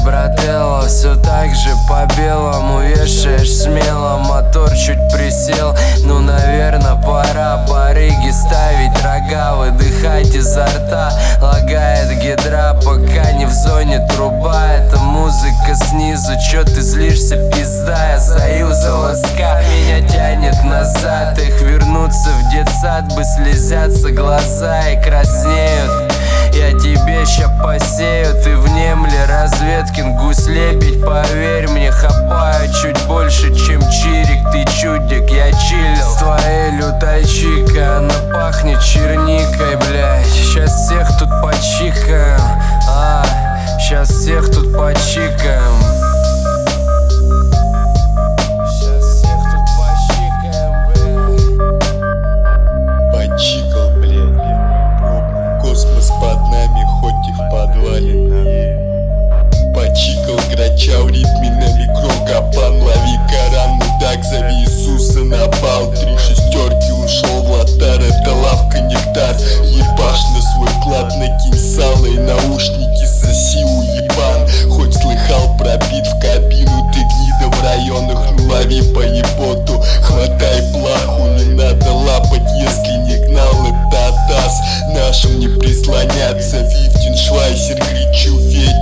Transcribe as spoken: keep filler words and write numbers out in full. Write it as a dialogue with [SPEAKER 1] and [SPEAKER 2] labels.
[SPEAKER 1] брателло, все так же по белому вешаешь смело. Мотор чуть присел, ну наверно пора по Риге ставить рога, выдыхать изо рта. Лагает гидра, пока не в зоне труба. Это музыка снизу, чё ты злишься, пизда? Я союза ласка, меня тянет назад. Их вернуться в детсад бы слезятся глаза и краснеют. Я тебе ща посею, ты внемли, Разведкин, гусь-лебедь. Поверь мне, хапаю чуть больше, чем чирик. Ты чудик, я чилил с твоей лютой чикой. Она пахнет черникой, блядь. Сейчас всех тут почикаем, а, сейчас всех тут почикаем.
[SPEAKER 2] Почикал, блядь. Космос под нами, хоть и в подвале. Почикал грача в ритме на микрогапан. Лови Коран, мудак, зови Иисуса на бал. Три шестерки ушел в лотар, это лавка нектар. Ебаш на свой клад, накинь сало и наушники соси, уебан. Хоть слыхал про бит в кабину, ты гнида в районах, ну лови по еботу. Хватай плаху, не надо лапать, если не гнал, это атас. Нашим не прислоняться, Фифтин Швайсер, кричу Федя.